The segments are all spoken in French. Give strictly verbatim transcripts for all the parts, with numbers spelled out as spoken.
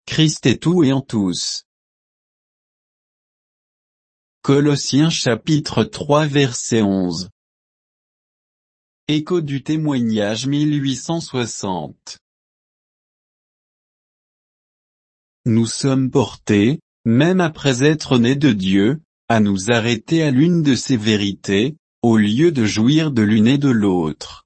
Christ est tout et en tous. Colossiens chapitre trois verset onze. Écho du témoignage mille huit cent soixante. Nous sommes portés, même après être nés de Dieu, à nous arrêter à l'une de ces vérités, au lieu de jouir de l'une et de l'autre.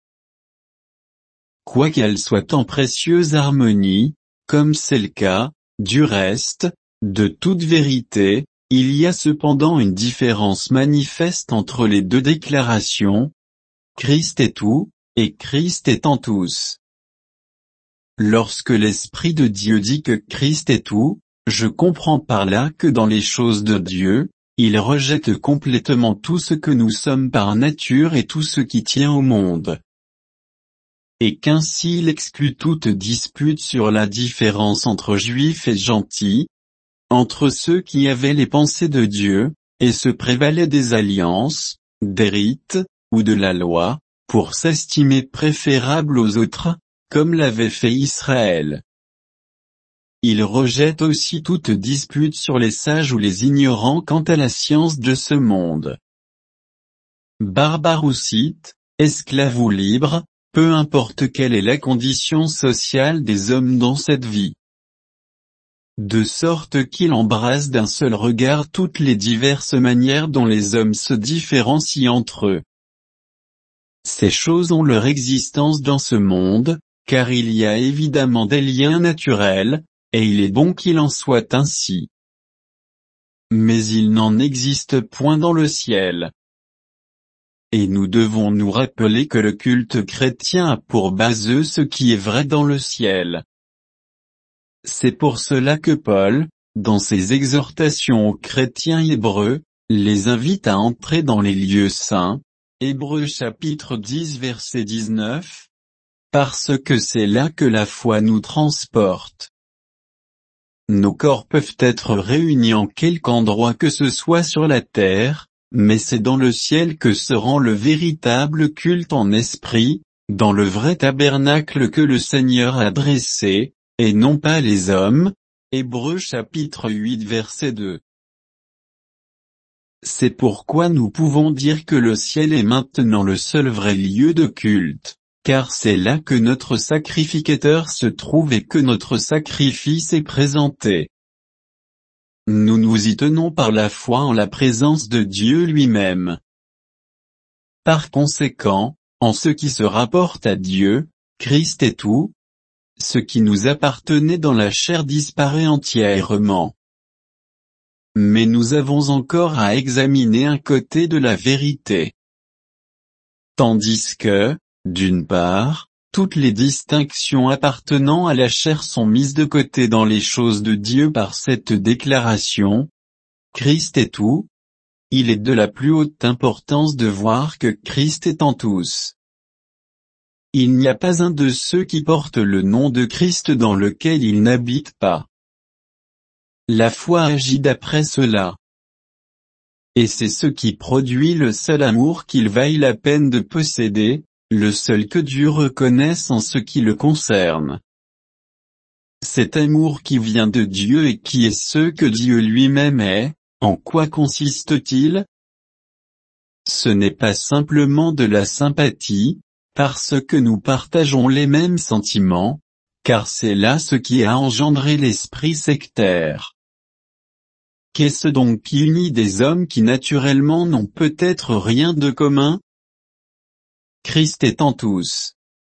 Quoiqu'elles soient en précieuse harmonie, comme c'est le cas, du reste, de toute vérité, il y a cependant une différence manifeste entre les deux déclarations. Christ est tout, et Christ est en tous. Lorsque l'Esprit de Dieu dit que Christ est tout, je comprends par là que dans les choses de Dieu, il rejette complètement tout ce que nous sommes par nature et tout ce qui tient au monde. Et qu'ainsi il exclut toute dispute sur la différence entre juifs et gentils, entre ceux qui avaient les pensées de Dieu, et se prévalaient des alliances, des rites, ou de la loi, pour s'estimer préférables aux autres, comme l'avait fait Israël. Il rejette aussi toute dispute sur les sages ou les ignorants quant à la science de ce monde. Barbare ou scythe, esclave ou libre, peu importe quelle est la condition sociale des hommes dans cette vie. De sorte qu'il embrasse d'un seul regard toutes les diverses manières dont les hommes se différencient entre eux. Ces choses ont leur existence dans ce monde, car il y a évidemment des liens naturels, et il est bon qu'il en soit ainsi. Mais il n'en existe point dans le ciel. Et nous devons nous rappeler que le culte chrétien a pour base ce qui est vrai dans le ciel. C'est pour cela que Paul, dans ses exhortations aux chrétiens hébreux, les invite à entrer dans les lieux saints, Hébreux chapitre dix verset dix-neuf, parce que c'est là que la foi nous transporte. Nos corps peuvent être réunis en quelque endroit que ce soit sur la terre, mais c'est dans le ciel que se rend le véritable culte en esprit, dans le vrai tabernacle que le Seigneur a dressé, et non pas les hommes. Hébreux chapitre huit verset deux. C'est pourquoi nous pouvons dire que le ciel est maintenant le seul vrai lieu de culte, car c'est là que notre sacrificateur se trouve et que notre sacrifice est présenté. Nous nous y tenons par la foi en la présence de Dieu lui-même. Par conséquent, en ce qui se rapporte à Dieu, Christ est tout. Ce qui nous appartenait dans la chair disparaît entièrement. Mais nous avons encore à examiner un côté de la vérité. Tandis que, d'une part, toutes les distinctions appartenant à la chair sont mises de côté dans les choses de Dieu par cette déclaration, Christ est tout, il est de la plus haute importance de voir que Christ est en tous. Il n'y a pas un de ceux qui portent le nom de Christ dans lequel il n'habite pas. La foi agit d'après cela. Et c'est ce qui produit le seul amour qu'il vaille la peine de posséder, le seul que Dieu reconnaisse en ce qui le concerne. Cet amour qui vient de Dieu et qui est ce que Dieu lui-même est, en quoi consiste-t-il? Ce n'est pas simplement de la sympathie, parce que nous partageons les mêmes sentiments, car c'est là ce qui a engendré l'esprit sectaire. Qu'est-ce donc qui unit des hommes qui naturellement n'ont peut-être rien de commun? Christ est en tous.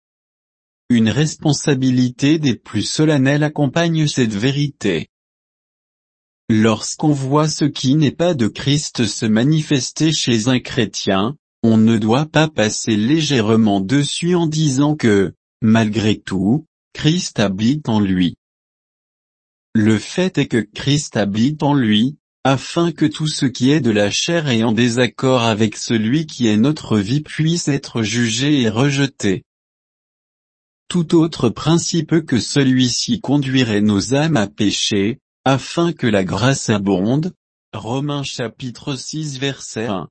Une responsabilité des plus solennelles accompagne cette vérité. Lorsqu'on voit ce qui n'est pas de Christ se manifester chez un chrétien, on ne doit pas passer légèrement dessus en disant que, malgré tout, Christ habite en lui. Le fait est que Christ habite en lui, afin que tout ce qui est de la chair et en désaccord avec celui qui est notre vie puisse être jugé et rejeté. Tout autre principe que celui-ci conduirait nos âmes à pécher, afin que la grâce abonde. Romains chapitre six verset un.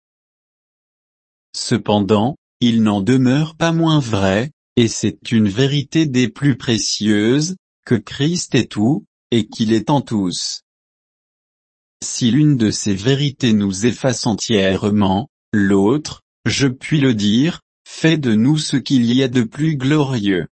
Cependant, il n'en demeure pas moins vrai, et c'est une vérité des plus précieuses, que Christ est tout, et qu'il est en tous. Si l'une de ces vérités nous efface entièrement, l'autre, je puis le dire, fait de nous ce qu'il y a de plus glorieux.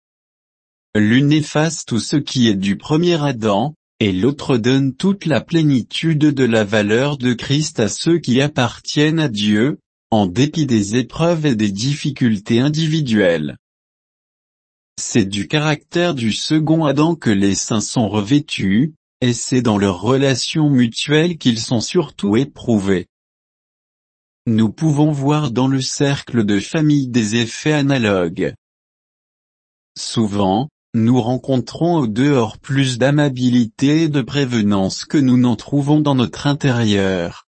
L'une efface tout ce qui est du premier Adam, et l'autre donne toute la plénitude de la valeur de Christ à ceux qui appartiennent à Dieu, en dépit des épreuves et des difficultés individuelles. C'est du caractère du second Adam que les saints sont revêtus, et c'est dans leurs relations mutuelles qu'ils sont surtout éprouvés. Nous pouvons voir dans le cercle de famille des effets analogues. Souvent, nous rencontrons au dehors plus d'amabilité et de prévenance que nous n'en trouvons dans notre intérieur.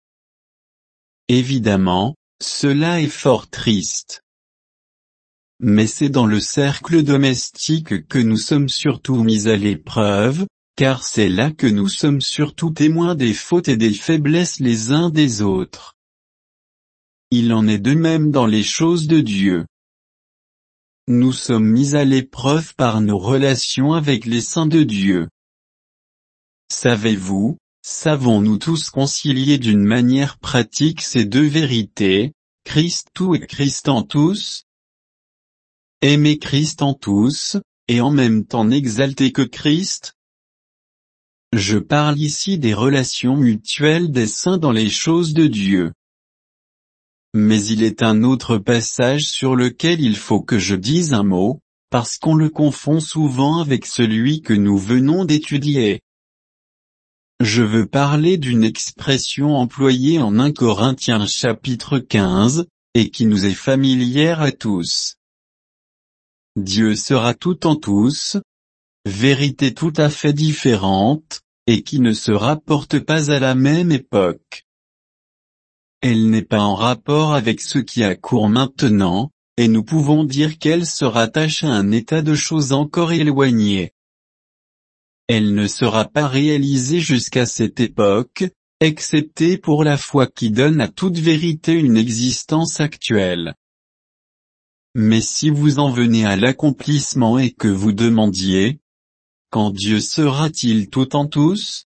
Évidemment, cela est fort triste. Mais c'est dans le cercle domestique que nous sommes surtout mis à l'épreuve, car c'est là que nous sommes surtout témoins des fautes et des faiblesses les uns des autres. Il en est de même dans les choses de Dieu. Nous sommes mis à l'épreuve par nos relations avec les saints de Dieu. Savez-vous, savons-nous tous concilier d'une manière pratique ces deux vérités, Christ tout et Christ en tous? Aimer Christ en tous, et en même temps n'exalter que Christ? Je parle ici des relations mutuelles des saints dans les choses de Dieu. Mais il est un autre passage sur lequel il faut que je dise un mot, parce qu'on le confond souvent avec celui que nous venons d'étudier. Je veux parler d'une expression employée en premier Corinthiens chapitre quinze, et qui nous est familière à tous. Dieu sera tout en tous, vérité tout à fait différente, et qui ne se rapporte pas à la même époque. Elle n'est pas en rapport avec ce qui a cours maintenant, et nous pouvons dire qu'elle se rattache à un état de choses encore éloigné. Elle ne sera pas réalisée jusqu'à cette époque, excepté pour la foi qui donne à toute vérité une existence actuelle. Mais si vous en venez à l'accomplissement et que vous demandiez, quand Dieu sera-t-il tout en tous?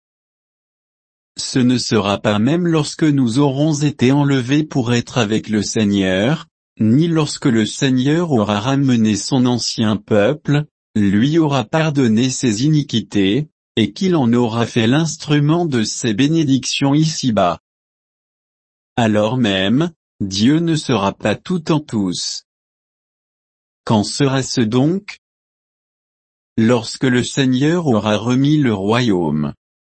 Ce ne sera pas même lorsque nous aurons été enlevés pour être avec le Seigneur, ni lorsque le Seigneur aura ramené son ancien peuple, lui aura pardonné ses iniquités, et qu'il en aura fait l'instrument de ses bénédictions ici-bas. Alors même, Dieu ne sera pas tout en tous. Quand sera-ce donc? Lorsque le Seigneur aura remis le royaume.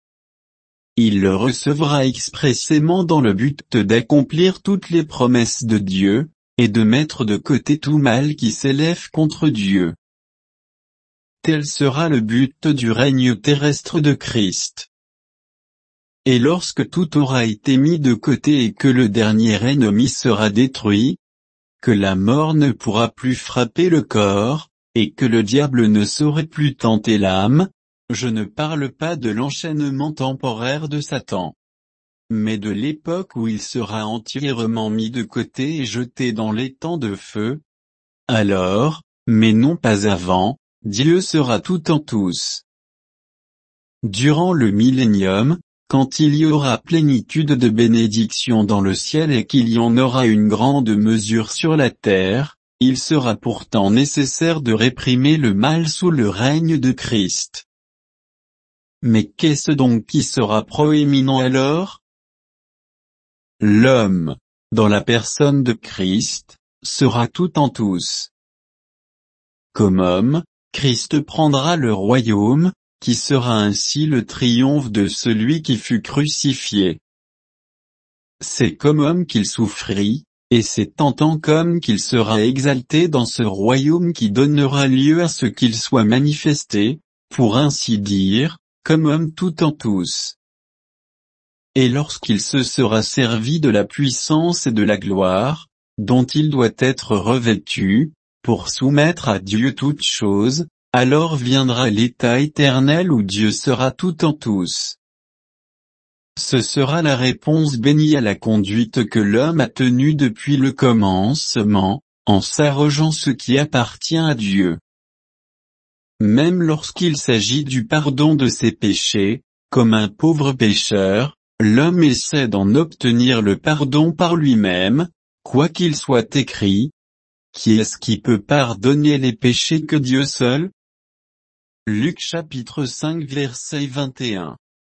Il le recevra expressément dans le but d'accomplir toutes les promesses de Dieu, et de mettre de côté tout mal qui s'élève contre Dieu. Tel sera le but du règne terrestre de Christ. Et lorsque tout aura été mis de côté et que le dernier ennemi sera détruit, que la mort ne pourra plus frapper le corps, et que le diable ne saurait plus tenter l'âme, je ne parle pas de l'enchaînement temporaire de Satan, mais de l'époque où il sera entièrement mis de côté et jeté dans l'étang de feu. Alors, mais non pas avant, Dieu sera tout en tous. Durant le millénium, quand il y aura plénitude de bénédictions dans le ciel et qu'il y en aura une grande mesure sur la terre, il sera pourtant nécessaire de réprimer le mal sous le règne de Christ. Mais qu'est-ce donc qui sera proéminent alors? L'homme, dans la personne de Christ, sera tout en tous. Comme homme, Christ prendra le royaume, qui sera ainsi le triomphe de celui qui fut crucifié. C'est comme homme qu'il souffrit, et c'est en tant qu'homme qu'il sera exalté dans ce royaume qui donnera lieu à ce qu'il soit manifesté, pour ainsi dire, comme homme tout en tous. Et lorsqu'il se sera servi de la puissance et de la gloire, dont il doit être revêtu, pour soumettre à Dieu toutes choses, alors viendra l'état éternel où Dieu sera tout en tous. Ce sera la réponse bénie à la conduite que l'homme a tenue depuis le commencement, en s'arrogeant ce qui appartient à Dieu. même lorsqu'il s'agit du pardon de ses péchés, comme un pauvre pécheur, l'homme essaie d'en obtenir le pardon par lui-même, quoi qu'il soit écrit. Qui est-ce qui peut pardonner les péchés que Dieu seul? Luc chapitre cinq verset vingt et un.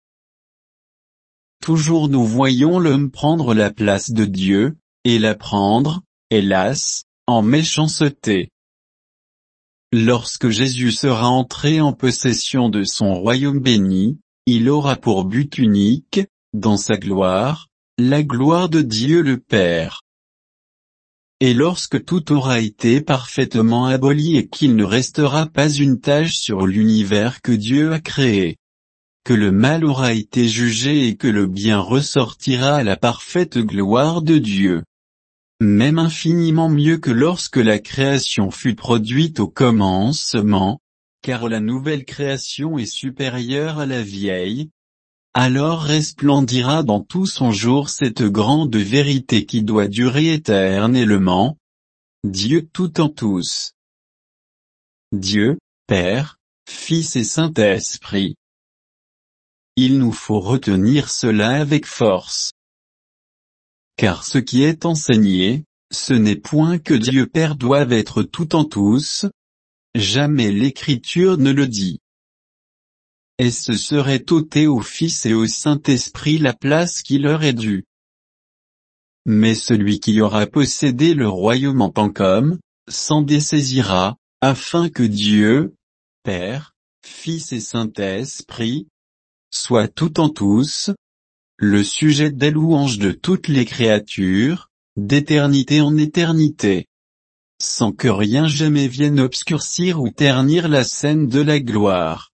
Toujours nous voyons l'homme prendre la place de Dieu, et la prendre, hélas, en méchanceté. Lorsque Jésus sera entré en possession de son royaume béni, il aura pour but unique, dans sa gloire, la gloire de Dieu le Père. Et lorsque tout aura été parfaitement aboli et qu'il ne restera pas une tache sur l'univers que Dieu a créé, que le mal aura été jugé et que le bien ressortira à la parfaite gloire de Dieu. Même infiniment mieux que lorsque la création fut produite au commencement, car la nouvelle création est supérieure à la vieille. Alors resplendira dans tout son jour cette grande vérité qui doit durer éternellement. Dieu tout en tous. Dieu, Père, Fils et Saint-Esprit. Il nous faut retenir cela avec force. Car ce qui est enseigné, ce n'est point que Dieu Père doive être tout en tous. Jamais l'Écriture ne le dit. Et ce serait ôter au Fils et au Saint-Esprit la place qui leur est due. Mais celui qui aura possédé le royaume en tant qu'homme, s'en dessaisira, afin que Dieu, Père, Fils et Saint-Esprit, soient tout en tous, le sujet des louanges de toutes les créatures, d'éternité en éternité. Sans que rien jamais vienne obscurcir ou ternir la scène de la gloire.